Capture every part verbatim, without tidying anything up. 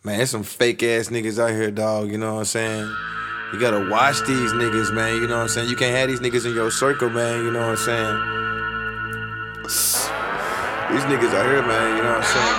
Man, there's some fake ass niggas out here, dog, you know what I'm saying? You gotta watch these niggas, man, you know what I'm saying? You can't have these niggas in your circle, man, you know what I'm saying? These niggas out here, man, you know what I'm saying?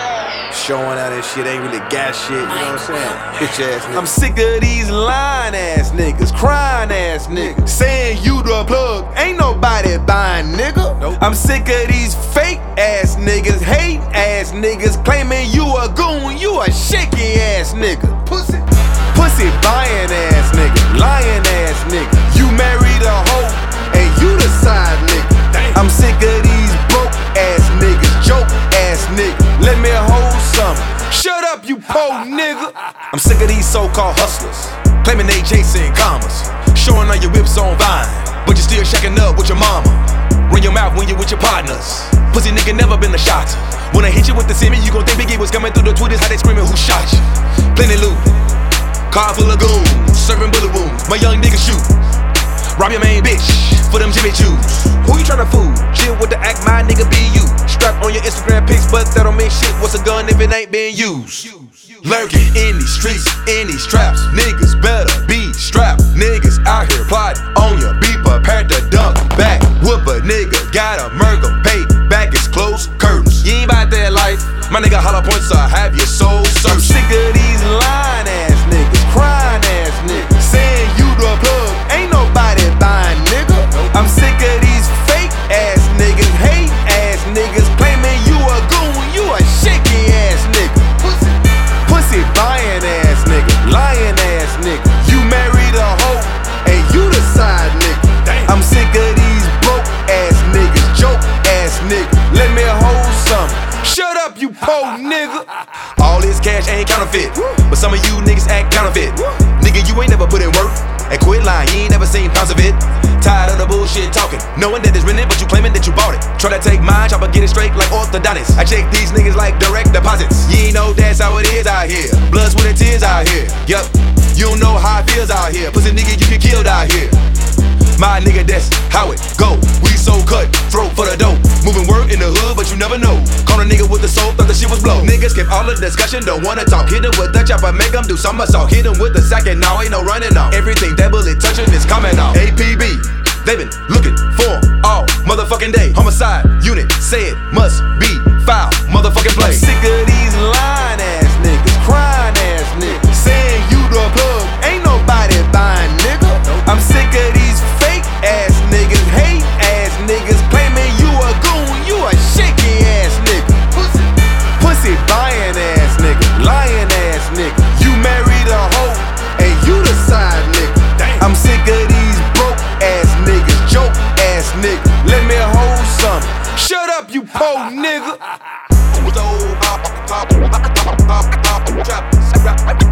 Be showing out and shit, ain't really got shit, you know what I'm saying? Bitch ass niggas. I'm sick of these lying ass niggas, crying ass niggas, saying you the plug, ain't nobody buying, nigga. Nope. I'm sick of these fake ass niggas, hate ass niggas, claiming you a goon, you a shaky ass nigga. Pussy, pussy buying ass nigga, lying ass nigga. You married a hoe and you the side nigga. Damn. I'm sick of these broke ass niggas, joke ass nigga. Let me hold something. Shut up, you po nigga. I'm sick of these so-called hustlers, claiming they chasing commas, showing all your whips on Vine, but you still shacking up with your mama. Run your mouth when you with your partners. Pussy nigga never been a shot. When I hit you with the semi, you gon' think Biggie was coming through the tweeters, how they screaming, who shot you? Plenty loot, car full of goons, serving bullet wounds. My young niggas shoot, rob your main bitch for them Jimmy Choos. Who you tryna fool? Chill with the act, my nigga be you. Strap on your Instagram pics, but that don't mean shit. What's a gun if it ain't being used? Lurking in these streets, in these traps, niggas better be strapped. Niggas out here plotting on you, be prepared to dunk back. Whoop a nigga, gotta murder, pay back is closed curtains. You ain't about that life, my nigga hollow points, so have your soul searched. I'm sick of these lying ass niggas, crying ass niggas, saying you the plug, ain't nobody buying, nigga. I'm sick of these fake ass niggas, hate ass niggas, claiming you a goon, you a shaky ass nigga. Pussy, pussy buying ass nigga, lying ass nigga. You married a hoe and you the side nigga. Damn. I'm sick of these broke ass niggas, joke ass nigga. Let me hold something. Shut up, you po nigga. All this cash ain't counterfeit, but some of you niggas act counterfeit. Nigga, you ain't never put in work and quit lying, you ain't never seen pounds of it. Tired of the bullshit talking, knowing that it's rented, but you claiming that you bought it. Try to take mine, try to get it straight like orthodontist. I check these niggas like direct deposits. You ain't know that's how it is out here. Blood, sweat, and tears out here. Yup, you don't know how it feels out here. Pussy nigga, you get killed out here. My nigga, that's how it go. We so cut, throat for the dough. Moving word in the hood, but you never know. Call a nigga with the soul, thought the shit was blow. Niggas skip all the discussion, don't wanna talk. Hit him with the chopper, make him do some assault. Hit him with the sack and now ain't no running off. Everything that bullet touching is coming off. A P B, they been looking for him all motherfucking day. Homicide unit, say it must be foul, motherfucking play. I'm sick of these lying ass niggas, crying ass niggas, saying you the plug, ain't nobody buying, nigga. I'm sick of these fake ass niggas, hate ass niggas, claiming you a goon, you a shaky ass nigga. Pussy, pussy buying ass nigga, lying ass nigga. You married a hoe and you the side nigga. Damn. I'm sick of these broke ass niggas, joke ass nigga. Let me hold something. Shut up, you po nigga.